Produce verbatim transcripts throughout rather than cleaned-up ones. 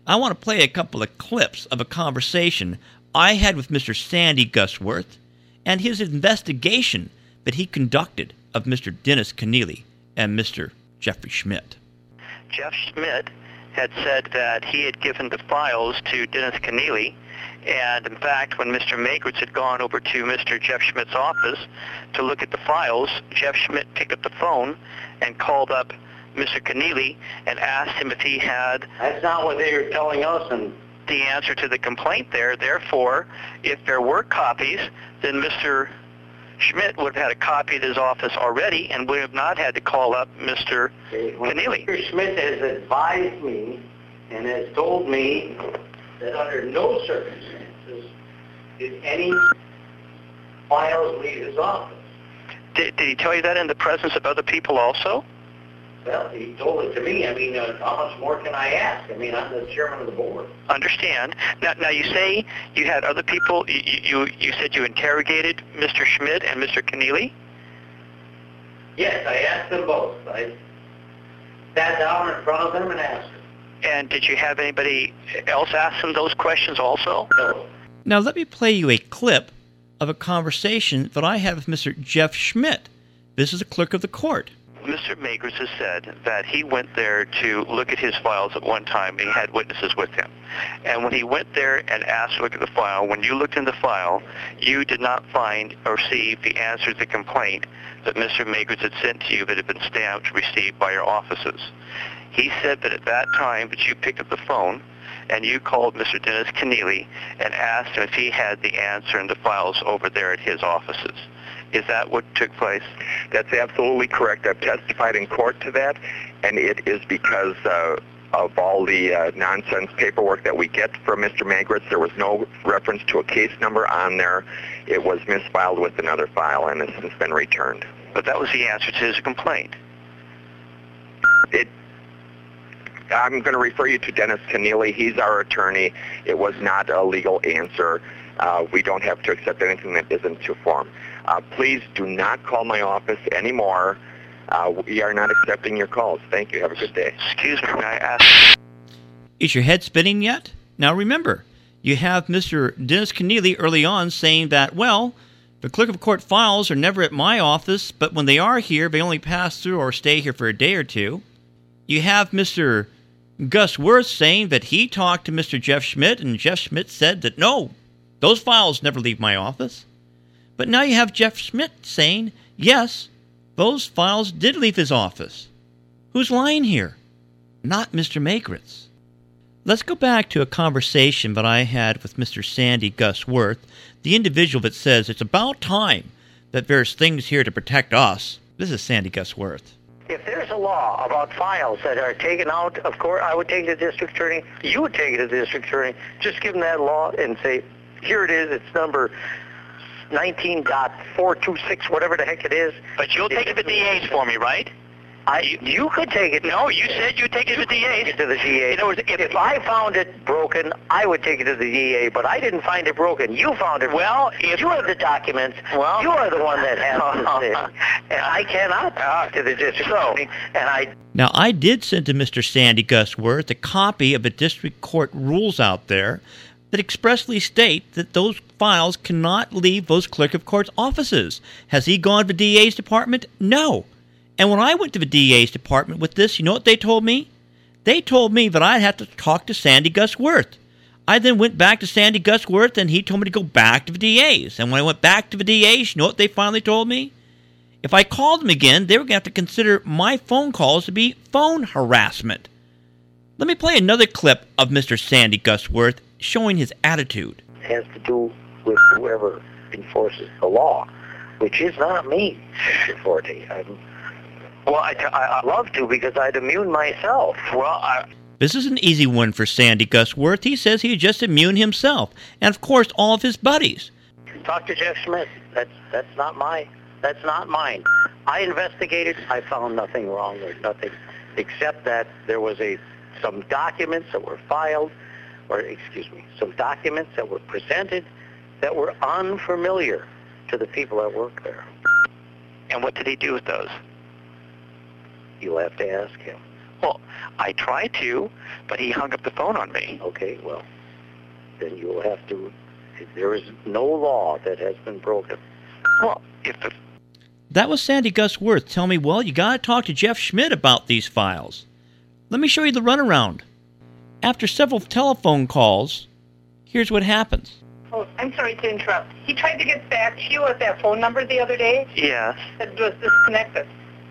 I want to play a couple of clips of a conversation I had with Mister Sandy Gusworth and his investigation that he conducted of Mister Dennis Keneally and Mister Jeffrey Schmidt. Jeff Schmidt had said that he had given the files to Dennis Keneally, and in fact, when Mister Magritz had gone over to Mister Jeff Schmidt's office to look at the files, Jeff Schmidt picked up the phone and called up Mister Keneally and asked him if he had... That's not what they were telling us, and... the answer to the complaint there. Therefore, if there were copies, then Mister Schmidt would have had a copy at his office already and would have not had to call up Mister Keneally. Mister Schmidt has advised me and has told me that under no circumstances did any files leave his office. Did, did he tell you that in the presence of other people also? Well, he told it to me. I mean, uh, how much more can I ask? I mean, I'm the chairman of the board. Understand. Now, now you say you had other people. You, you, you said you interrogated Mister Schmidt and Mister Keneally? Yes, I asked them both. I sat down in front of them and asked them. And did you have anybody else ask them those questions also? No. Now let me play you a clip of a conversation that I had with Mister Jeff Schmidt. This is a clerk of the court. Mister Magritz has said that he went there to look at his files at one time, and he had witnesses with him. And when he went there and asked to look at the file, when you looked in the file, you did not find or receive the answer to the complaint that Mister Magritz had sent to you that had been stamped received by your offices. He said that at that time that you picked up the phone and you called Mister Dennis Keneally and asked him if he had the answer in the files over there at his offices. Is that what took place? That's absolutely correct. I've testified in court to that, and it is because uh, of all the uh, nonsense paperwork that we get from Mister Magritz. There was no reference to a case number on there. It was misfiled with another file and has since been returned. But that was the answer to his complaint. It, I'm going to refer you to Dennis Keneally. He's our attorney. It was not a legal answer. Uh, we don't have to accept anything that isn't to form. Uh, please do not call my office anymore. Uh, we are not accepting your calls. Thank you. Have a good day. Excuse me, may I ask? Is your head spinning yet? Now remember, you have Mister Dennis Keneally early on saying that, well, the clerk of court files are never at my office, but when they are here, they only pass through or stay here for a day or two. You have Mister Gus Worth saying that he talked to Mister Jeff Schmidt, and Jeff Schmidt said that, no, those files never leave my office. But now you have Jeff Schmidt saying, yes, those files did leave his office. Who's lying here? Not Mister Magritz. Let's go back to a conversation that I had with Mister Sandy Gusworth, the individual that says it's about time that there's things here to protect us. This is Sandy Gusworth. If there's a law about files that are taken out of court, I would take it to the district attorney. You would take it to the district attorney. Just give them that law and say, here it is. It's number nineteen point four two six, whatever the heck it is. But you'll take it to the D A's for me, right? I, you could take it. No, you said you'd take it to the D A's. Take it to the D A. In other words, if, if I found it broken, I would take it to the D A, but I didn't find it broken. You found it. Well, if you have the documents, well, you are the one that has the thing. And I cannot talk to the district attorney, and I... Now, I did send to Mister Sandy Gusworth a copy of the district court rules out there that expressly state that those files cannot leave those clerk of court's offices. Has he gone to the D A's department? No. And when I went to the D A's department with this, you know what they told me? They told me that I'd have to talk to Sandy Gusworth. I then went back to Sandy Gusworth, and he told me to go back to the D A's. And when I went back to the D A's, you know what they finally told me? If I called them again, they were going to have to consider my phone calls to be phone harassment. Let me play another clip of Mister Sandy Gusworth showing his attitude. It has to do with whoever enforces the law, which is not me, Mister Forte. I'm, well, I, I, I love to because I'd immune myself. Well, I... This is an easy one for Sandy Gusworth. He says he'd just immune himself, and of course all of his buddies. Talk to Jeff Schmidt. That's that's not my that's not mine. I investigated. I found nothing wrong or nothing, except that there was a some documents that were filed, or excuse me, some documents that were presented that were unfamiliar to the people that work there. And what did he do with those? You'll have to ask him. Well, I tried to, but he hung up the phone on me. Okay, well, then you will have to, there is no law that has been broken. Well, if the... That was Sandy Gus Worth telling me, well, you got to talk to Jeff Schmidt about these files. Let me show you the runaround. After several telephone calls, here's what happens. Oh, I'm sorry to interrupt. He tried to get back to you with that phone number the other day Yes. that was disconnected.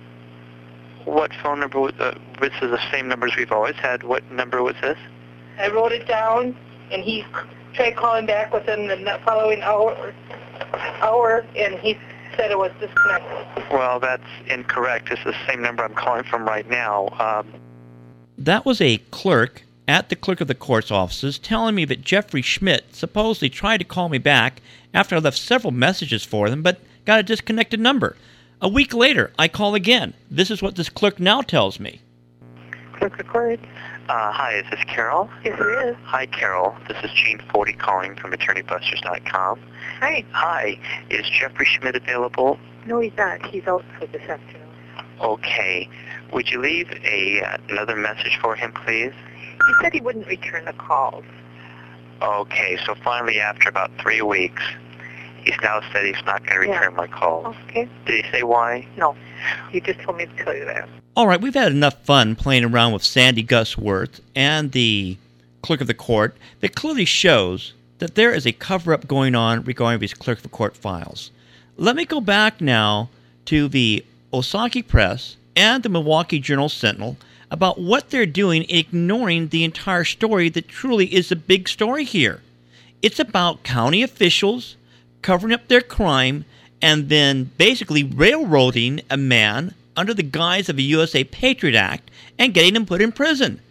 What phone number was, uh, this is the same numbers we've always had. What number was this? I wrote it down, and he tried calling back within the following hour, hour, and he said it was disconnected. Well, that's incorrect. It's the same number I'm calling from right now. Um, That was a clerk at the clerk of the court's offices telling me that Jeffrey Schmidt supposedly tried to call me back after I left several messages for them, but got a disconnected number. A week later, I call again. This is what this clerk now tells me. Clerk record. uh, hi, is this Carol? Yes, it is. Hi, Carol. This is Gene Forty calling from attorney busters dot com. Hi. Hi, is Jeffrey Schmidt available? No, he's not. He's out for this afternoon. Okay. Would you leave a uh, another message for him, please? He said he wouldn't return the calls. Okay, so finally after about three weeks, he's now said he's not going to Yeah. return my calls. Okay. Did he say why? No. He just told me to tell you that. All right, we've had enough fun playing around with Sandy Gus Worth and the clerk of the court that clearly shows that there is a cover-up going on regarding these clerk of the court files. Let me go back now to the Osakie Press and the Milwaukee Journal-Sentinel about what they're doing, ignoring the entire story that truly is a big story here. It's about county officials covering up their crime and then basically railroading a man under the guise of a U S A Patriot Act and getting him put in prison.